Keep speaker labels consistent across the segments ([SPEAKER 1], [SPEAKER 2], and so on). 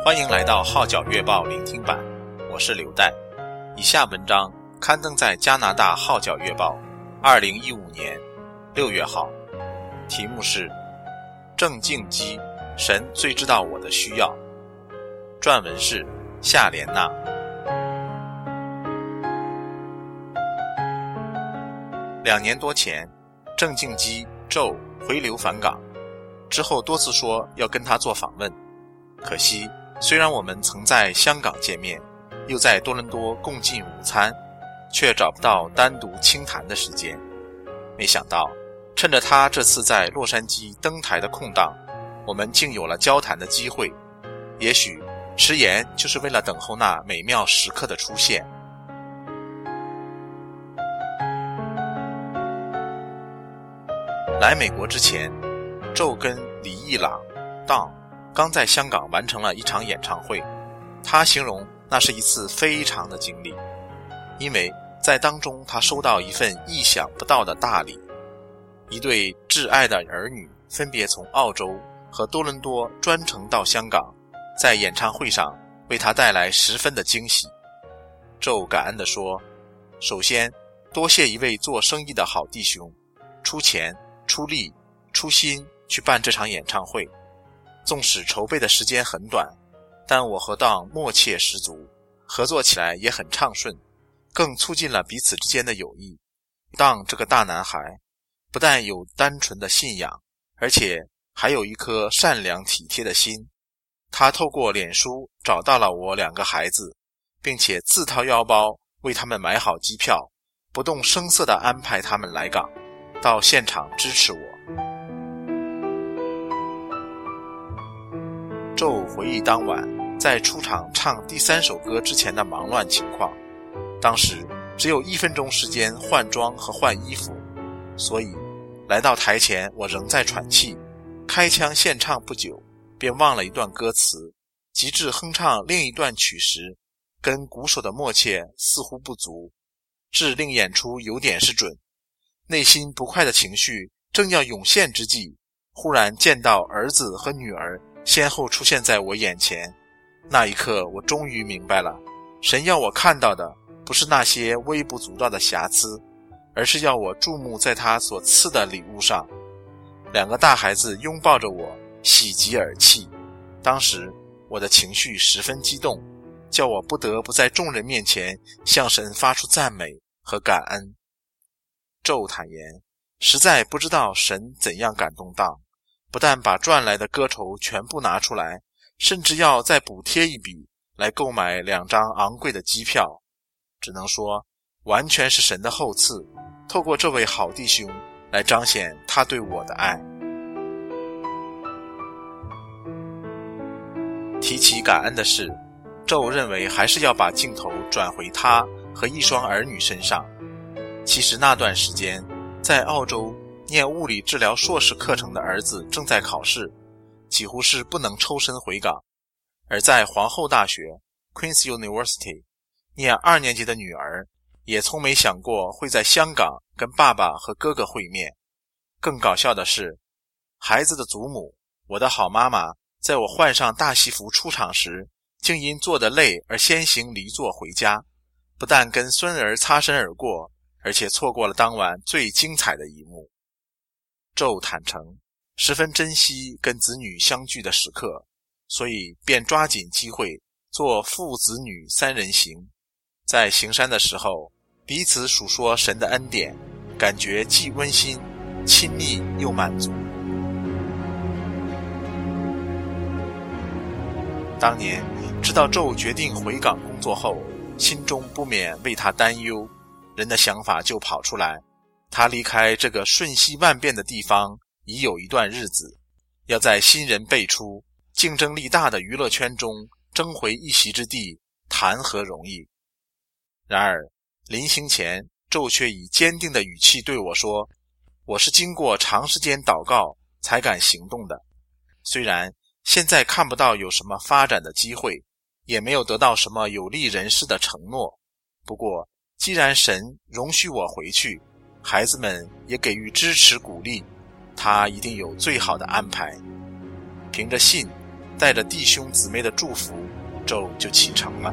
[SPEAKER 1] 欢迎来到号角月报聆听版，我是刘代。以下文章刊登在加拿大号角月报2015年6月号，题目是郑敬基，神最知道我的需要。撰文是夏莲娜。2年多前，郑敬基回流返港，之后多次说要跟他做访问。可惜虽然我们曾在香港见面，又在多伦多共进午餐，却找不到单独倾谈的时间。没想到趁着他这次在洛杉矶登台的空档，我们竟有了交谈的机会。也许迟延就是为了等候那美妙时刻的出现。来美国之前，跟李义朗刚在香港完成了一场演唱会。他形容那是一次非常的经历，因为在当中他收到一份意想不到的大礼，一对挚爱的儿女分别从澳洲和多伦多专程到香港，在演唱会上为他带来十分的惊喜。感恩地说，首先多谢一位做生意的好弟兄，出钱出力出心去办这场演唱会。纵使筹备的时间很短，但我和默契十足，合作起来也很畅顺，更促进了彼此之间的友谊。这个大男孩不但有单纯的信仰，而且还有一颗善良体贴的心。他透过脸书找到了我2个孩子，并且自掏腰包为他们买好机票，不动声色地安排他们来港，到现场支持我。回忆当晚在出场唱第3首歌之前的忙乱情况。当时只有1分钟时间换装和换衣服，所以来到台前我仍在喘气。开腔献唱不久，便忘了一段歌词，急至哼唱另一段曲时，跟鼓手的默契似乎不足，致令演出有点失准。内心不快的情绪正要涌现之际，忽然见到儿子和女儿先后出现在我眼前。那一刻我终于明白了，神要我看到的不是那些微不足道的瑕疵，而是要我注目在他所赐的礼物上。2个大孩子拥抱着我，喜极而泣。当时我的情绪十分激动，叫我不得不在众人面前向神发出赞美和感恩。坦言实在不知道神怎样感动不但把赚来的歌酬全部拿出来，甚至要再补贴一笔来购买2张昂贵的机票。只能说完全是神的厚赐，透过这位好弟兄来彰显他对我的爱。提起感恩的事，认为还是要把镜头转回他和一双儿女身上。其实那段时间在澳洲念物理治疗硕士课程的儿子正在考试，几乎是不能抽身回港。而在皇后大学 Queen's University 念2年级的女儿也从没想过会在香港跟爸爸和哥哥会面。更搞笑的是，孩子的祖母，我的好妈妈，在我换上大戏服出场时，竟因坐得累而先行离座回家，不但跟孙儿擦身而过，而且错过了当晚最精彩的一幕。坦诚十分珍惜跟子女相聚的时刻，所以便抓紧机会做父子女3人行。在行山的时候，彼此数说神的恩典，感觉既温馨亲密又满足。当年知道决定回港工作后，心中不免为他担忧，人的想法就跑出来，他离开这个瞬息万变的地方已有一段日子，要在新人辈出、竞争力大的娱乐圈中争回一席之地，谈何容易。然而临行前，却以坚定的语气对我说，我是经过长时间祷告才敢行动的。虽然现在看不到有什么发展的机会，也没有得到什么有利人士的承诺，不过既然神容许我回去，孩子们也给予支持鼓励，他一定有最好的安排。凭着信， 带着弟兄姊妹的祝福，纣就启程了。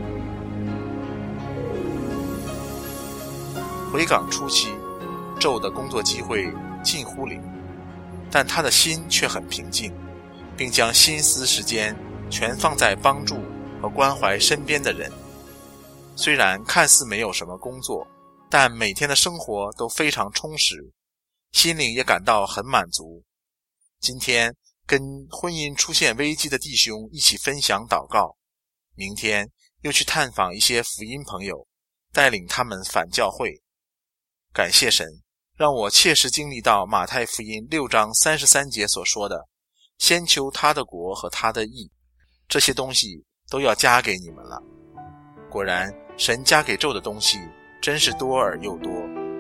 [SPEAKER 1] 回港初期，纣的工作机会近乎零，但他的心却很平静，并将心思时间全放在帮助和关怀身边的人。虽然看似没有什么工作，但每天的生活都非常充实，心灵也感到很满足。今天跟婚姻出现危机的弟兄一起分享祷告，明天又去探访一些福音朋友，带领他们返教会。感谢神，让我切实经历到马太福音6章33节所说的，先求他的国和他的义，这些东西都要加给你们了。果然，神加给纣的东西真是多而又多。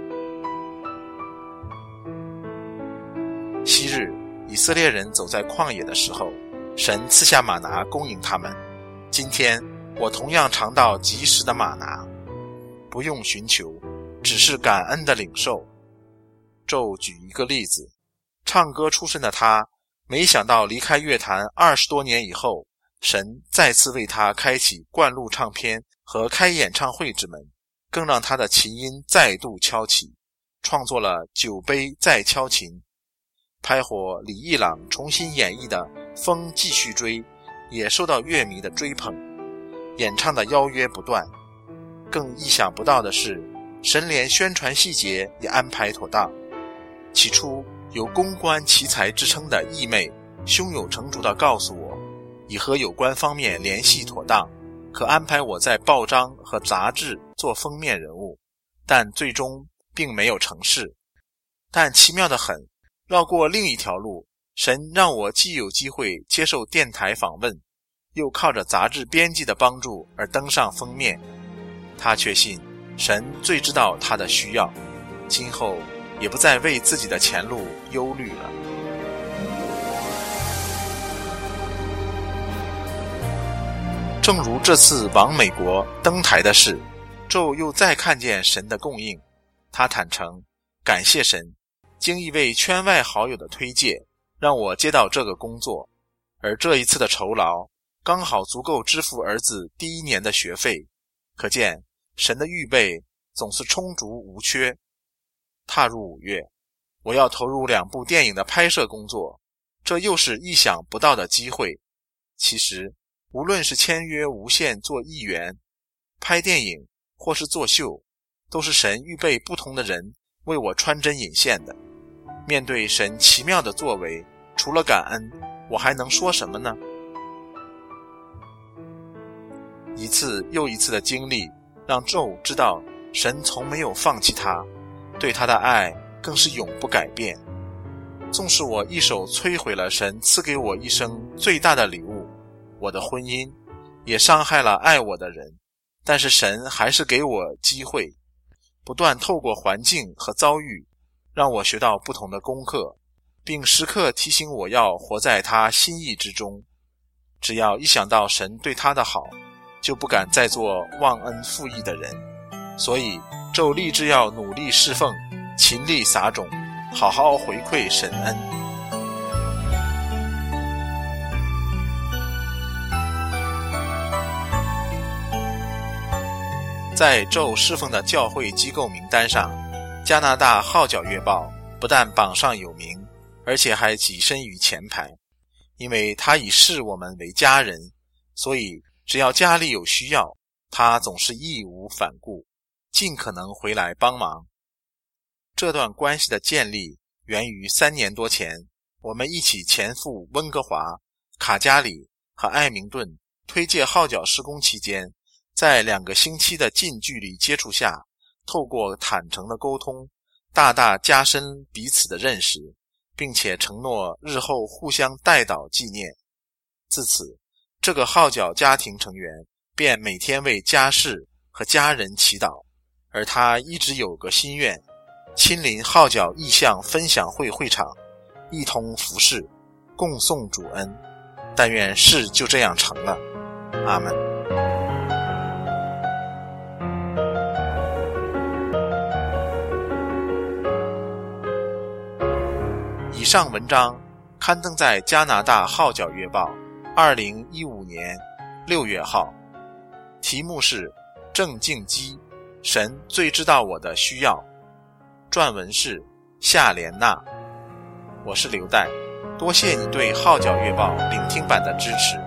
[SPEAKER 1] 昔日以色列人走在旷野的时候，神赐下玛拿供应他们。今天我同样尝到及时的玛拿，不用寻求，只是感恩的领受。纣举一个例子，唱歌出身的他，没想到离开乐坛20多年以后，神再次为他开启灌录唱片和开演唱会之门，更让他的琴音再度敲起，创作了酒杯再敲琴。拍火李义朗重新演绎的风继续追也受到乐迷的追捧，演唱的邀约不断。更意想不到的是，神连宣传细节也安排妥当。起初有公关奇才之称的义妹胸有成竹地告诉我，已和有关方面联系妥当，可安排我在报章和杂志做封面人物，但最终并没有成事。但奇妙得很，绕过另一条路，神让我既有机会接受电台访问，又靠着杂志编辑的帮助而登上封面。他确信神最知道他的需要，今后也不再为自己的前路忧虑了。正如这次往美国登台的事，纣又再看见神的供应，他坦诚感谢神，经一位圈外好友的推荐，让我接到这个工作，而这一次的酬劳刚好足够支付儿子第1年的学费，可见神的预备总是充足无缺。踏入5月，我要投入2部电影的拍摄工作，这又是意想不到的机会。其实无论是签约无线做艺员、拍电影或是作秀，都是神预备不同的人为我穿针引线的。面对神奇妙的作为，除了感恩，我还能说什么呢？一次又一次的经历让纣知道神从没有放弃他，对他的爱更是永不改变。纵使我一手摧毁了神赐给我一生最大的礼物，我的婚姻，也伤害了爱我的人，但是神还是给我机会，不断透过环境和遭遇，让我学到不同的功课，并时刻提醒我要活在他心意之中。只要一想到神对他的好，就不敢再做忘恩负义的人。所以纣立志要努力侍奉，勤力撒种，好好回馈神恩。在纣侍奉的教会机构名单上，加拿大号角月报不但榜上有名，而且还跻身于前排。因为他以视我们为家人，所以只要家里有需要，他总是义无反顾，尽可能回来帮忙。这段关系的建立源于3年多前，我们一起前赴温哥华、卡加里和艾明顿推介号角施工期间，在2个星期的近距离接触下，透过坦诚的沟通，大大加深彼此的认识，并且承诺日后互相代祷纪念。自此，这个号角家庭成员便每天为家事和家人祈祷，而他一直有个心愿，亲临号角意向分享会会场，一同服侍，共颂主恩。但愿事就这样成了。阿们。以上文章刊登在加拿大号角月报 2015年6月号，题目是郑敬基，神最知道我的需要，撰文是夏莲娜。我是刘岱，多谢你对号角月报聆听版的支持。